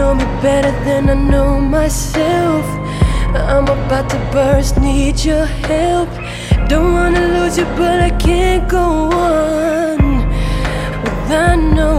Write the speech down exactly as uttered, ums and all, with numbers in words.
know me better than I know myself. I'm about to burst, need your help. Don't wanna lose you, but I can't go on without knowing